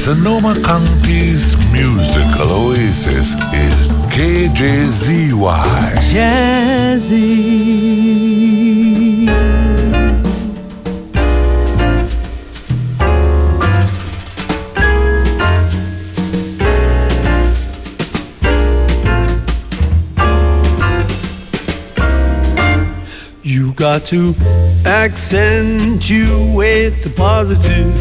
Sonoma County's musical oasis is KJZY. Jazzy. You got to accentuate the positive,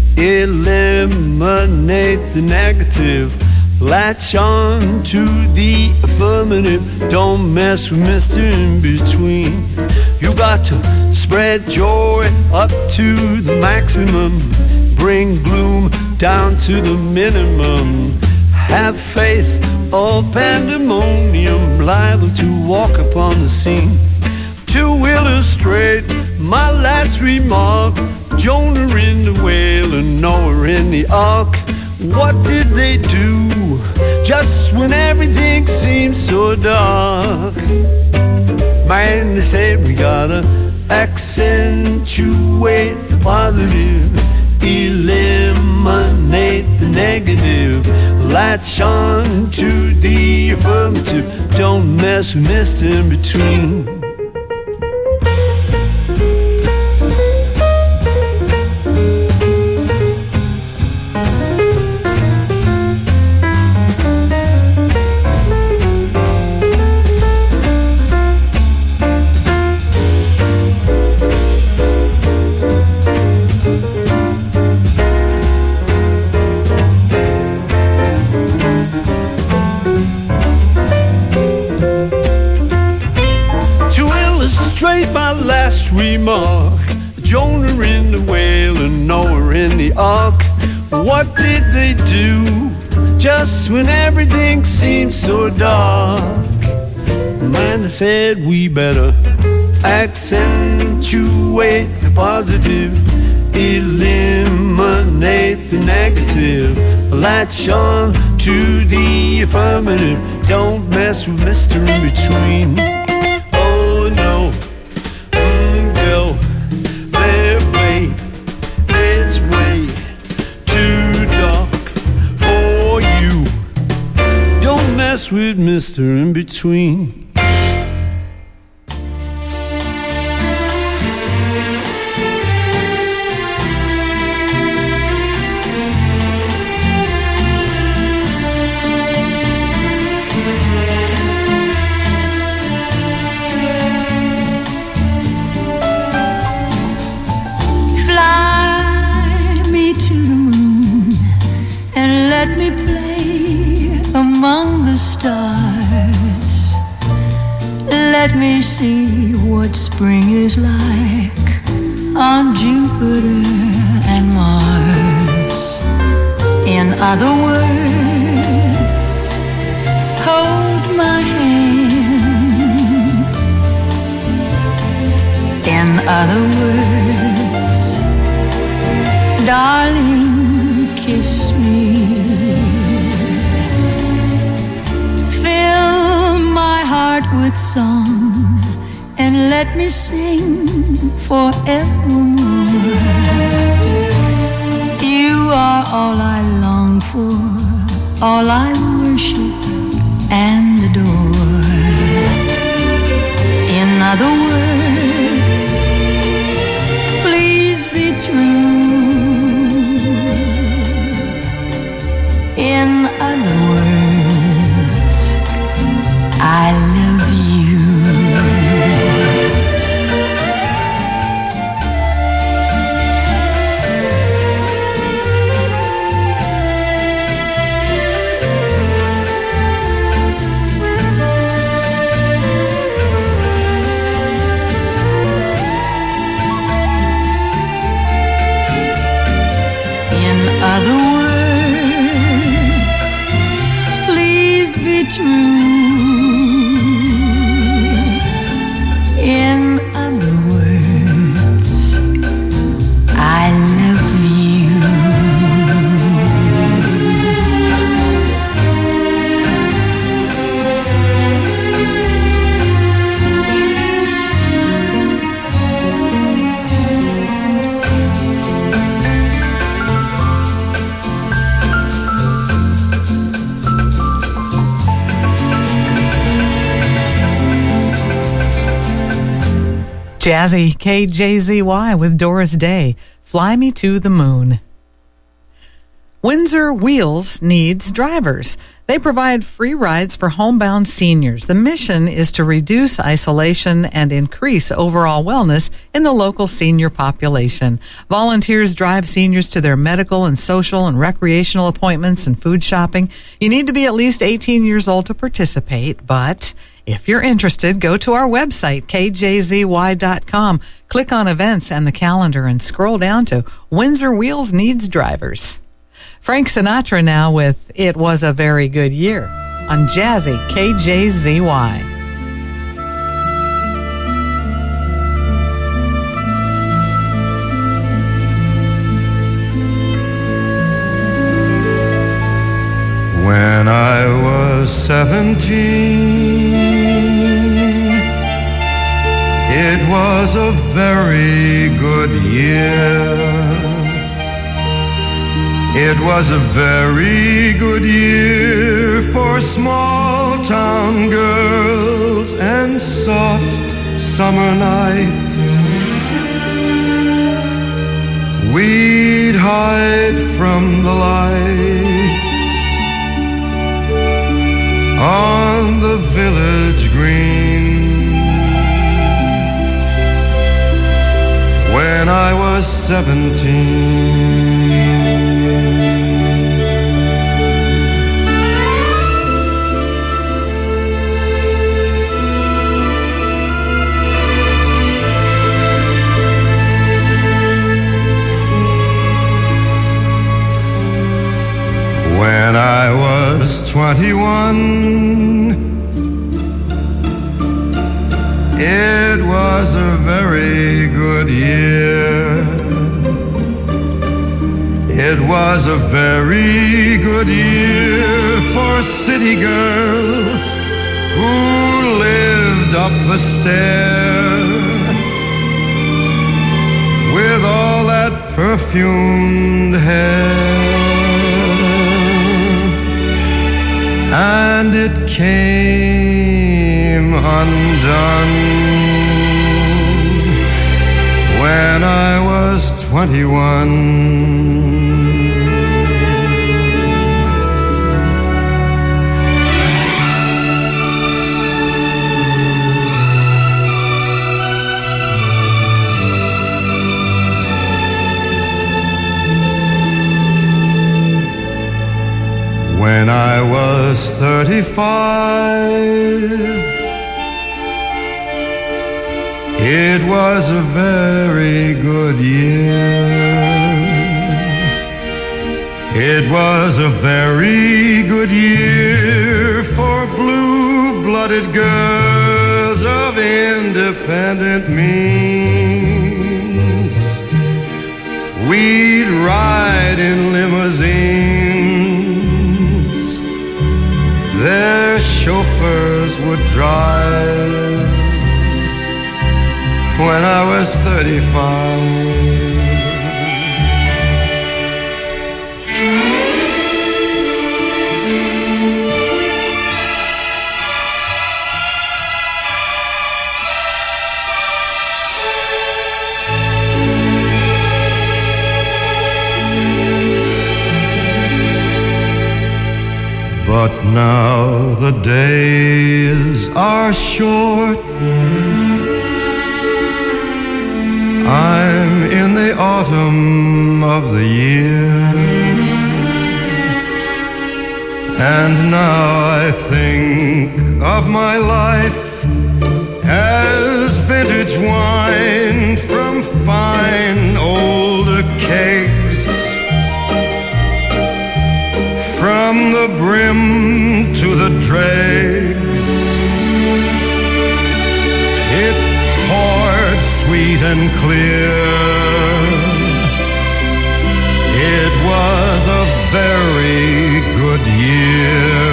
eliminate the negative, latch on to the affirmative, don't mess with Mr. In Between. You got to spread joy up to the maximum, bring gloom down to the minimum, have faith or pandemonium, liable to walk upon the scene. To illustrate my last remark, Jonah in the whale and Noah in the ark. What did they do just when everything seemed so dark? Man, they said we gotta accentuate the positive, eliminate the negative, latch on to the affirmative, don't mess with Mr. In Between. My last remark, Jonah in the whale and Noah in the ark. What did they do just when everything seemed so dark? Man, they said we better accentuate the positive, eliminate the negative, latch on to the affirmative, don't mess with Mr. In Between. Oh no, it's way too dark for you. Don't mess with Mr. In Between. Let me play among the stars. Let me see what spring is like on Jupiter and Mars. In other words, hold my hand. In other words, darling, kiss me. Fill my heart with song and let me sing forevermore. You are all I long for, all I worship and adore. In other words, please be true. In other words, I love you. Jazzy KJZY with Doris Day, Fly Me to the Moon. Windsor Wheels needs drivers. They provide free rides for homebound seniors. The mission is to reduce isolation and increase overall wellness in the local senior population. Volunteers drive seniors to their medical and social and recreational appointments and food shopping. You need to be at least 18 years old to participate, but if you're interested, go to our website, kjzy.com, click on events and the calendar, and scroll down to Windsor Wheels Needs Drivers. Frank Sinatra now with It Was a Very Good Year on Jazzy KJZY. When I was 17, it was a very good year. It was a very good year for small town girls and soft summer nights. We'd hide from the lights on the village green. When I was 17, when I was 21, it was a very good year. It was a very good year for city girls who lived up the stair with all that perfumed hair. And it came undone when I was 21. When I was 35, it was a very good year. It was a very good year for blue-blooded girls of independent means. We'd ride in limousines, their chauffeurs would drive. When I was 35, but now the days are short. I'm in the autumn of the year, and now I think of my life as vintage wine from fine old kegs, from the brim to the dregs. It poured sweet and clear. It was a very good year.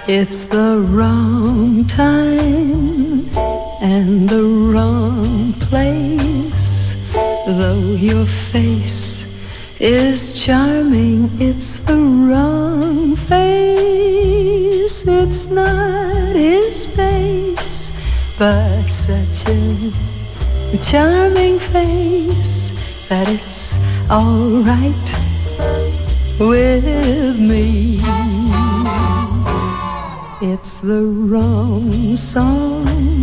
It's the wrong time and the wrong place. Though your face is charming, it's the wrong face. It's not his face, but such a charming face that it's all right with me. It's the wrong song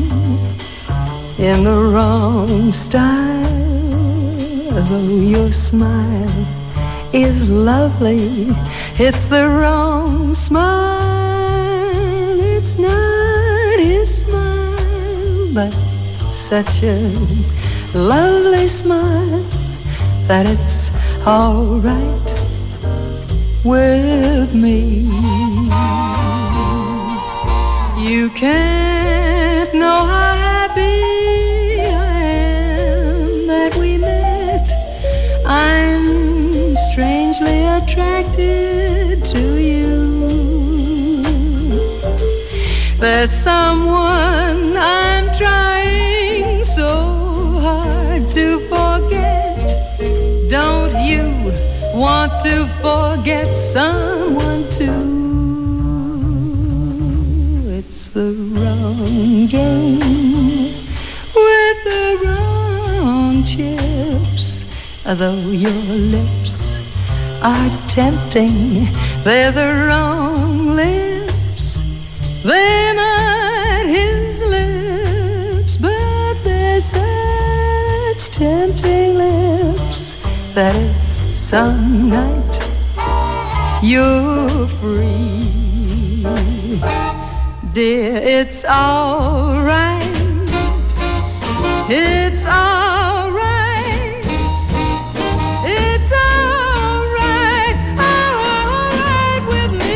in the wrong style. Though your smile is lovely, it's the wrong smile. It's not his smile, but such a lovely smile that it's all right with me. You can't know how happy I am that we met. I'm strangely attracted to you. There's someone I'm trying so hard to forget. Don't you want to forget someone too? It's the wrong game with the wrong chips. Though your lips are tempting, they're the wrong lips. They're not his lips, but they're such tempting lips that if some night you're free, dear, it's all right. It's all right. It's all right with me.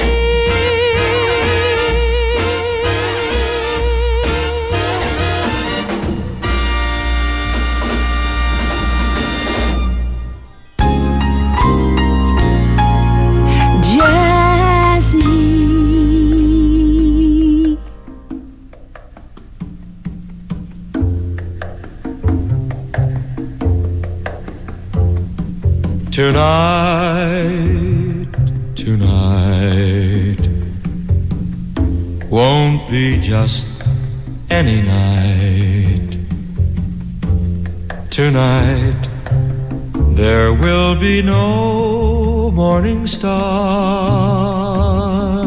Tonight won't be just any night. Tonight there will be no morning star.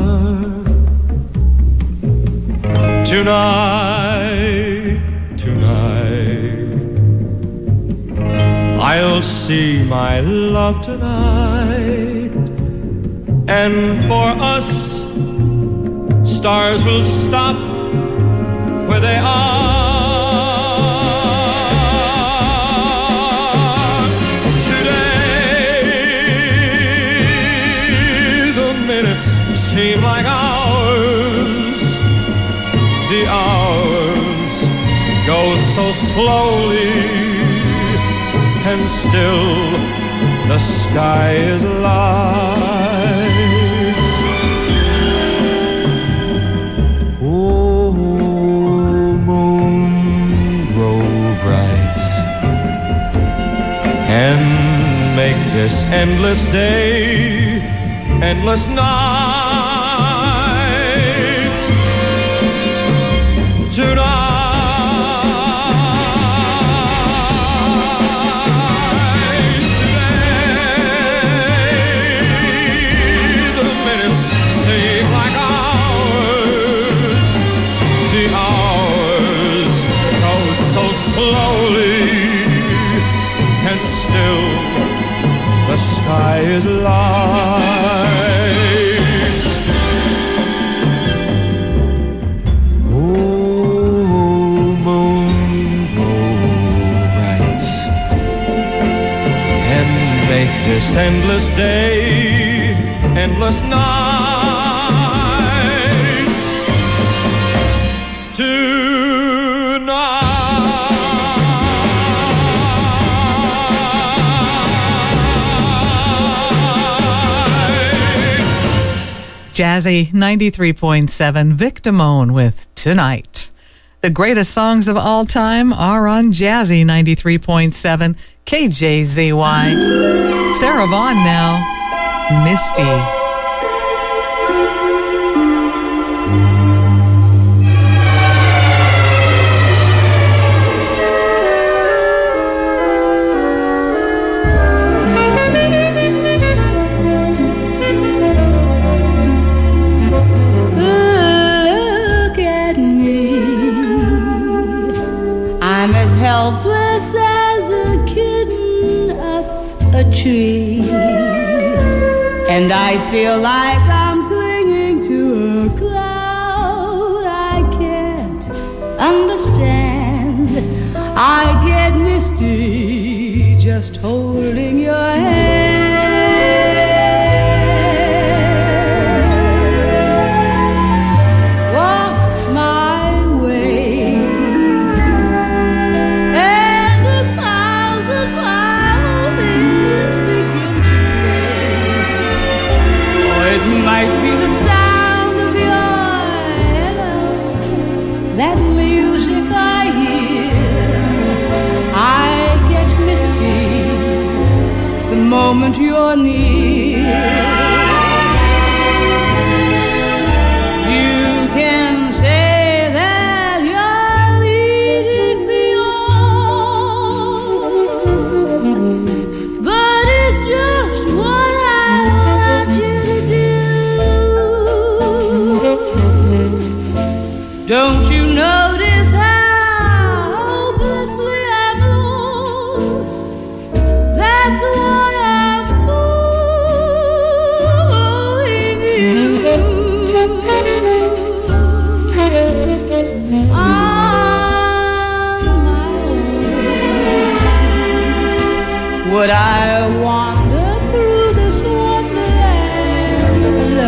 Tonight I'll see my love tonight, and for us stars will stop where they are. Today the minutes seem like hours. The hours go so slowly, and still the sky is light. Oh, moon, grow bright and make this endless day, endless night. Tonight slowly, and still the sky is light. Oh, moon, grow bright and make this endless day, endless night. Tonight Jazzy 93.7, Vic Damone with Tonight. The greatest songs of all time are on Jazzy 93.7, KJZY. Sarah Vaughan now, Misty. Helpless as a kitten up a tree, and I feel like I'm clinging to a cloud I can't understand. I get misty just holding your hand. Might be the sound of your hello, that music I hear. I get misty the moment you're near. You can say that you're leading me on, but it's just what I want you to do. Don't you notice how hopelessly I'm lost? That's why I'm fooling you. On my own, would I wander through this wonderland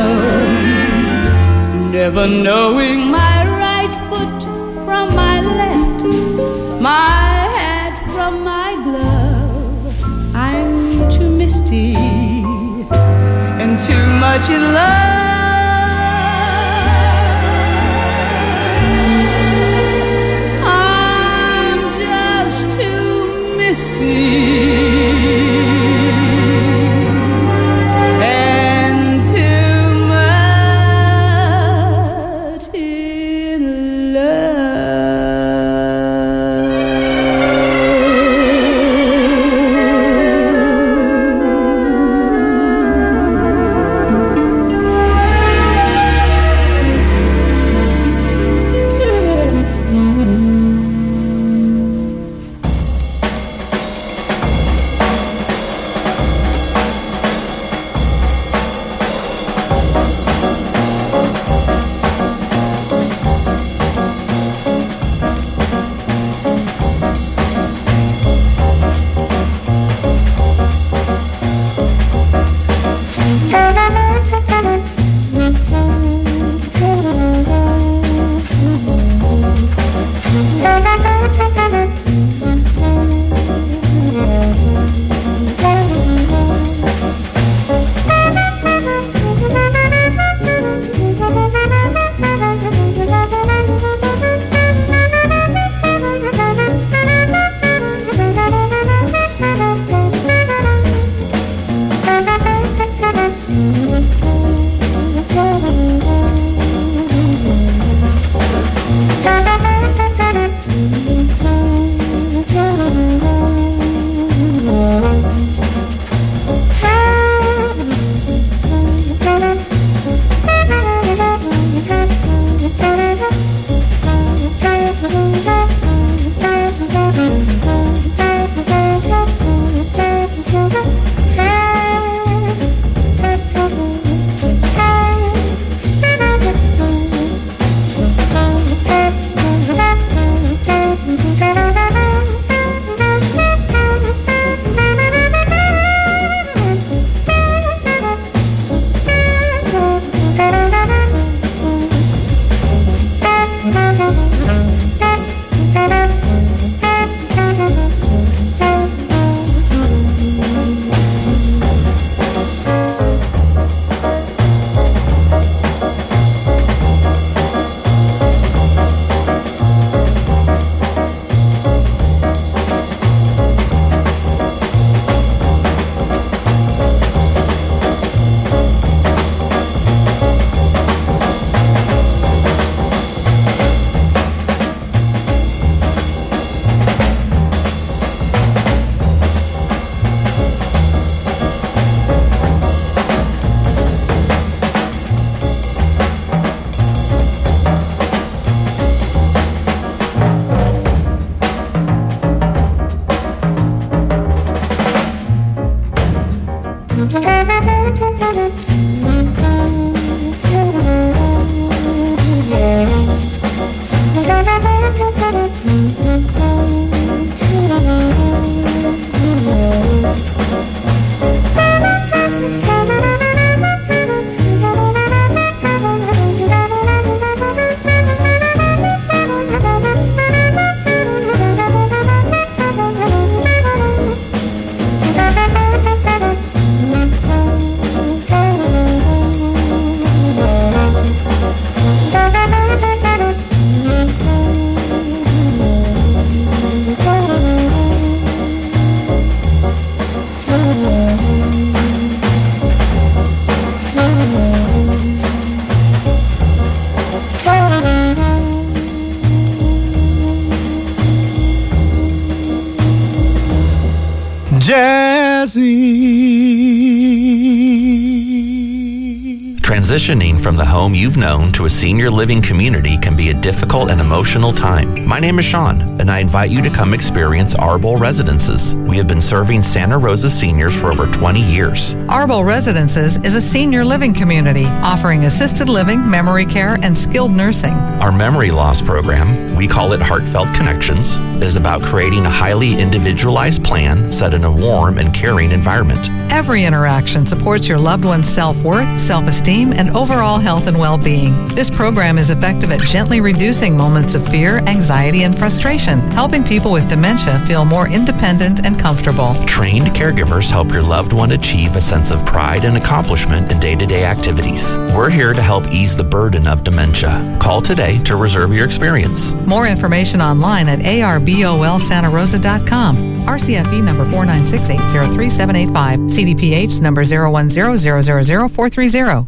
alone, never knowing my from my left, my hat from my glove? I'm too misty and too much in love. I'm just too misty. Transitioning from the home you've known to a senior living community can be a difficult and emotional time. My name is Sean, and I invite you to come experience Arbol Residences. We have been serving Santa Rosa seniors for over 20 years. Arbol Residences is a senior living community offering assisted living, memory care, and skilled nursing. Our memory loss program, we call it Heartfelt Connections, is about creating a highly individualized plan set in a warm and caring environment. Every interaction supports your loved one's self-worth, self-esteem, and overall health and well-being. This program is effective at gently reducing moments of fear, anxiety, and frustration, helping people with dementia feel more independent and comfortable. Trained caregivers help your loved one achieve a sense of pride and accomplishment in day-to-day activities. We're here to help ease the burden of dementia. Call today to reserve your experience. More information online at arbolsantarosa.com. RCFE number 496803785. CDPH number 010000430.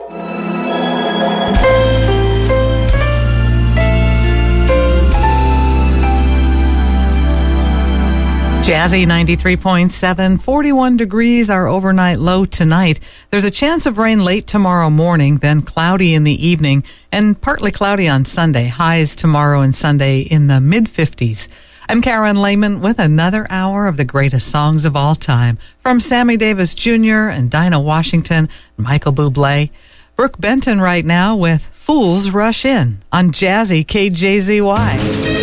Jazzy 93.7, 41 degrees, our overnight low tonight. There's a chance of rain late tomorrow morning, then cloudy in the evening, and partly cloudy on Sunday. Highs tomorrow and Sunday in the mid-50s. I'm Karen Lehman with another hour of the greatest songs of all time. From Sammy Davis Jr. and Dinah Washington, Michael Bublé. Brooke Benton right now with Fools Rush In on Jazzy KJZY.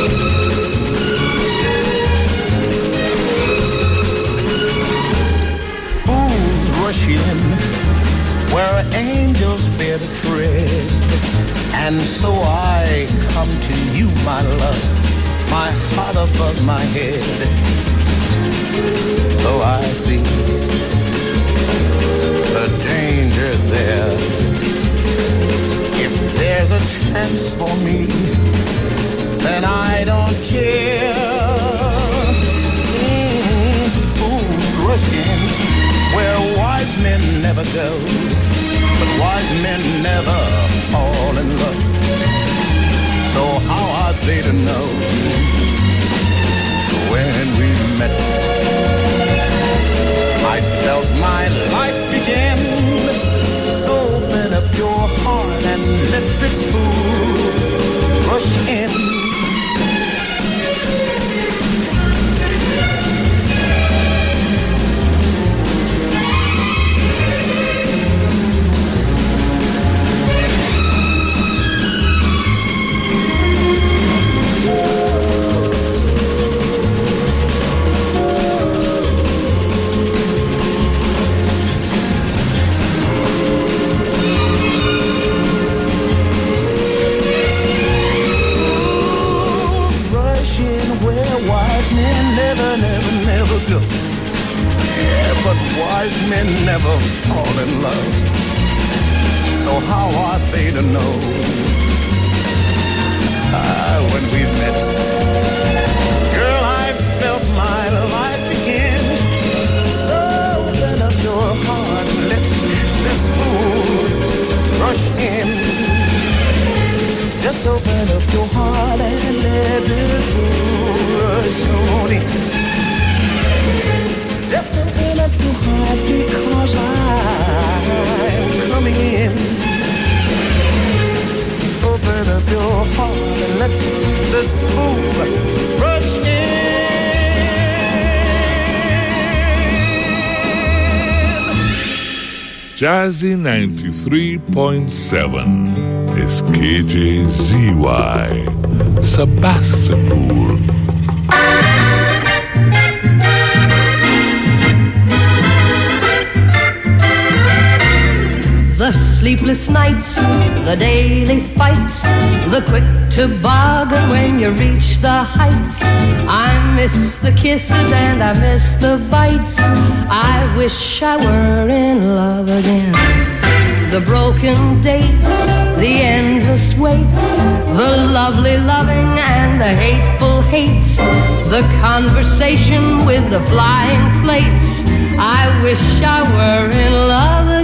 Where angels fear to tread, and so I come to you, my love, my heart above my head. Though I see the danger there, if there's a chance for me, then I don't care. Fools rush in where wise men never go, but wise men never fall in love. So how are they to know when we met? I felt my life begin. So open up your heart and let this fool rush in. Never go. Yeah, but wise men never fall in love. So how are they to know? When we met, girl, I felt my life begin. So open up your heart, let this fool rush in. Just open up your heart and let this fool rush on in. Just open up your heart because I'm coming in. Open up your heart and let this fool rush in. Jazzy 93.7 is KJZY, Sebastopol. The sleepless nights, the daily fights, the quick toboggan when you reach the heights. I miss the kisses and I miss the bites. I wish I were in love again. The broken dates, the endless waits, the lovely loving and the hateful hates, the conversation with the flying plates. I wish I were in love again.